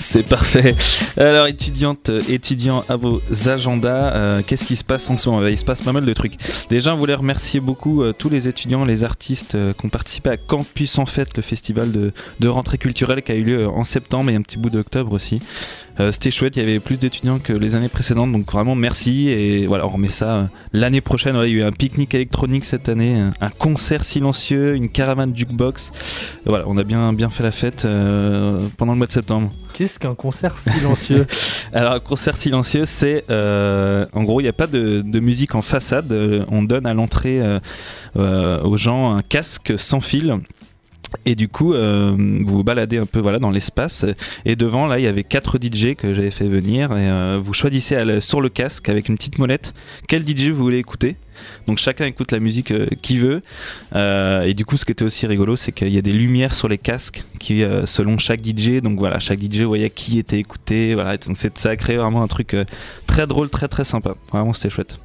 C'est parfait. Alors étudiants à vos agendas, qu'est-ce qui se passe en ce moment ? Il se passe pas mal de trucs. Déjà on voulait remercier beaucoup tous les étudiants, les artistes qui ont participé à Campus en Fête, le festival de rentrée culturelle qui a eu lieu en septembre et un petit bout d'octobre aussi. C'était chouette, il y avait plus d'étudiants que les années précédentes, donc vraiment merci. Et voilà, on remet ça l'année prochaine. Ouais, il y a eu un pique-nique électronique cette année, un concert silencieux, une caravane jukebox. Voilà, on a bien fait la fête pendant le mois de septembre. Qu'est-ce qu'un concert silencieux ? Alors un concert silencieux, c'est en gros il n'y a pas de musique en façade, on donne à l'entrée aux gens un casque sans fil. Et du coup, vous vous baladez un peu dans l'espace. Et devant, là, il y avait 4 DJ que j'avais fait venir. Et vous choisissez sur le casque avec une petite molette quel DJ vous voulez écouter. Donc chacun écoute la musique qu'il veut. Et du coup, ce qui était aussi rigolo, c'est qu'il y a des lumières sur les casques qui, selon chaque DJ. Donc voilà, chaque DJ voyait qui était écouté. Voilà, donc ça a créé vraiment un truc très drôle, très très sympa. Vraiment, c'était chouette.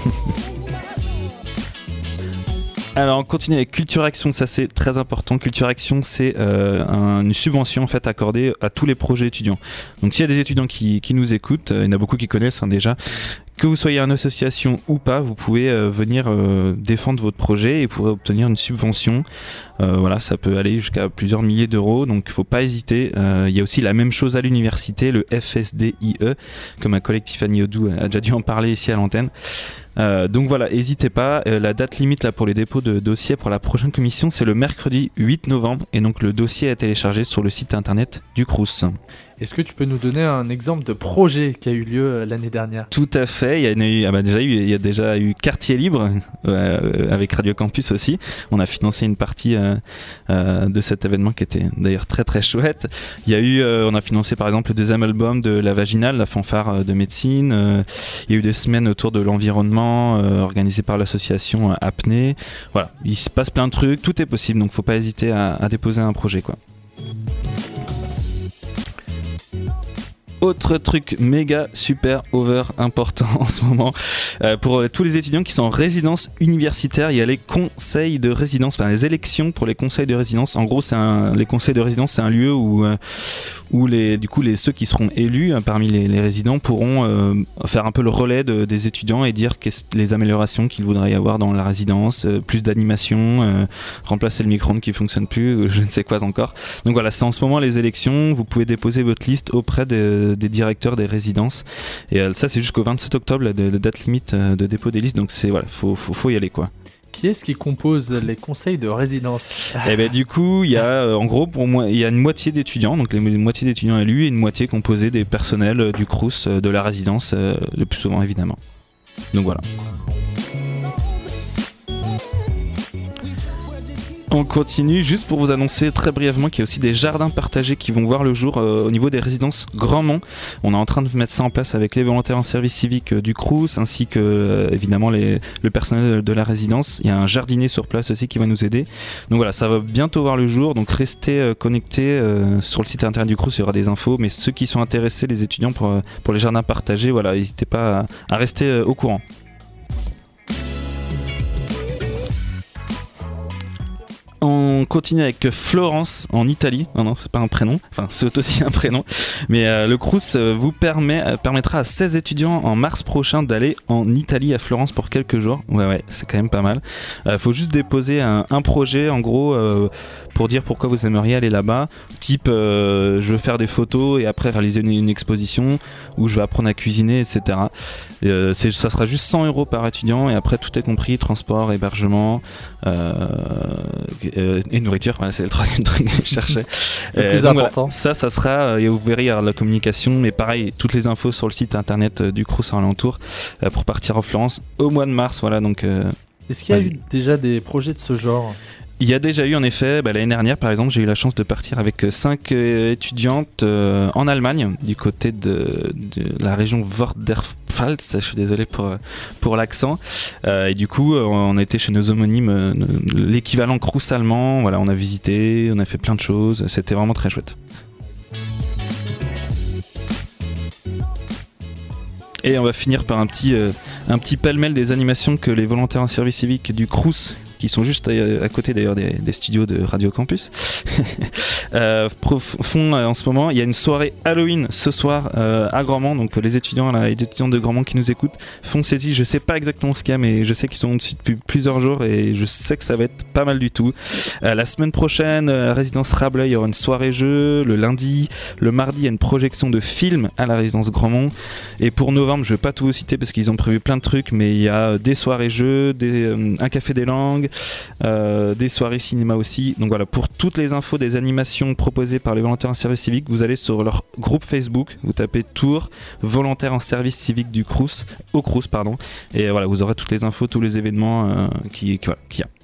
Alors on continue avec Culture Action, ça c'est très important. Culture Action, c'est une subvention en fait accordée à tous les projets étudiants. Donc s'il y a des étudiants qui nous écoutent, il y en a beaucoup qui connaissent déjà, que vous soyez une association ou pas, vous pouvez venir défendre votre projet et vous pourrez obtenir une subvention. Voilà, ça peut aller jusqu'à plusieurs milliers d'euros, donc il ne faut pas hésiter. Il y a aussi la même chose à l'université, le FSDIE, que ma collègue Tiffany Odou a déjà dû en parler ici à l'antenne. Donc voilà, n'hésitez pas. La date limite là, pour les dépôts de dossiers pour la prochaine commission, c'est le mercredi 8 novembre. Et donc le dossier est téléchargé sur le site internet du Crous. Est-ce que tu peux nous donner un exemple de projet qui a eu lieu l'année dernière ? Tout à fait, il y a déjà eu Quartier Libre avec Radio Campus aussi. On a financé une partie de cet événement qui était d'ailleurs très très chouette. Il y a eu, on a financé par exemple le deuxième album de La Vaginale, la fanfare de médecine. Il y a eu des semaines autour de l'environnement organisées par l'association Apnée. Voilà, il se passe plein de trucs, tout est possible, donc faut pas hésiter à déposer un projet quoi. Autre truc méga super over important en ce moment pour tous les étudiants qui sont en résidence universitaire, il y a les conseils de résidence, enfin les élections pour les conseils de résidence. En gros, les conseils de résidence, c'est un lieu où ceux qui seront élus parmi les résidents pourront faire un peu le relais des étudiants et dire les améliorations qu'ils voudraient y avoir dans la résidence, plus d'animation, remplacer le micro-ondes qui fonctionne plus, je ne sais quoi encore. Donc voilà, c'est en ce moment les élections. Vous pouvez déposer votre liste auprès des directeurs des résidences et ça c'est jusqu'au 27 octobre la date limite de dépôt des listes, donc c'est voilà, faut y aller quoi. Qui est-ce qui compose les conseils de résidence ? Et ben du coup il y a en gros pour moi il y a une moitié d'étudiants, donc les moitié d'étudiants élus et une moitié composée des personnels du Crous de la résidence le plus souvent évidemment. Donc voilà. On continue juste pour vous annoncer très brièvement qu'il y a aussi des jardins partagés qui vont voir le jour au niveau des résidences Grandmont. On est en train de mettre ça en place avec les volontaires en service civique du Crous ainsi que évidemment le personnel de la résidence. Il y a un jardinier sur place aussi qui va nous aider. Donc voilà, ça va bientôt voir le jour. Donc restez connectés sur le site internet du Crous, il y aura des infos. Mais ceux qui sont intéressés, les étudiants pour les jardins partagés, voilà, n'hésitez pas à rester au courant. On continue avec Florence en Italie. Non, c'est pas un prénom. Enfin, c'est aussi un prénom. Mais le Crous vous permettra à 16 étudiants en mars prochain d'aller en Italie à Florence pour quelques jours. Ouais, c'est quand même pas mal. Faut juste déposer un projet en gros pour dire pourquoi vous aimeriez aller là-bas. Type, je veux faire des photos et après réaliser une exposition ou je veux apprendre à cuisiner, etc. Ça sera juste 100 € par étudiant et après tout est compris, transport, hébergement et nourriture. Voilà, c'est le troisième truc que je cherchais. Le plus important. Voilà, ça sera, et vous verrez la communication, mais pareil, toutes les infos sur le site internet du Crous en alentour pour partir en Florence au mois de mars. Voilà, donc. Est-ce qu'il y a eu déjà des projets de ce genre ? Il y a déjà eu en effet, l'année dernière par exemple, j'ai eu la chance de partir avec 5 étudiantes en Allemagne, du côté de la région Vorderpfalz, je suis désolé pour l'accent, et du coup on a été chez nos homonymes, l'équivalent Crous allemand, voilà, on a visité, on a fait plein de choses, c'était vraiment très chouette. Et on va finir par un petit pêle-mêle des animations que les volontaires en service civique du Crous qui sont juste à côté d'ailleurs des studios de Radio Campus, font en ce moment, il y a une soirée Halloween ce soir à Grandmont, donc les étudiants de Grandmont qui nous écoutent, foncez-y, je sais pas exactement ce qu'il y a, mais je sais qu'ils sont dessus depuis plusieurs jours et je sais que ça va être pas mal du tout. La semaine prochaine, résidence Rabelais, il y aura une soirée jeu, le lundi, le mardi, il y a une projection de films à la résidence Grandmont, et pour novembre, je vais pas tout vous citer parce qu'ils ont prévu plein de trucs, mais il y a des soirées jeux, un café des langues, des soirées cinéma aussi. Donc voilà, pour toutes les infos des animations proposées par les volontaires en service civique, vous allez sur leur groupe Facebook, vous tapez Tours volontaires en service civique du Crous, au Crous pardon, et voilà, vous aurez toutes les infos, tous les événements qu'il y a.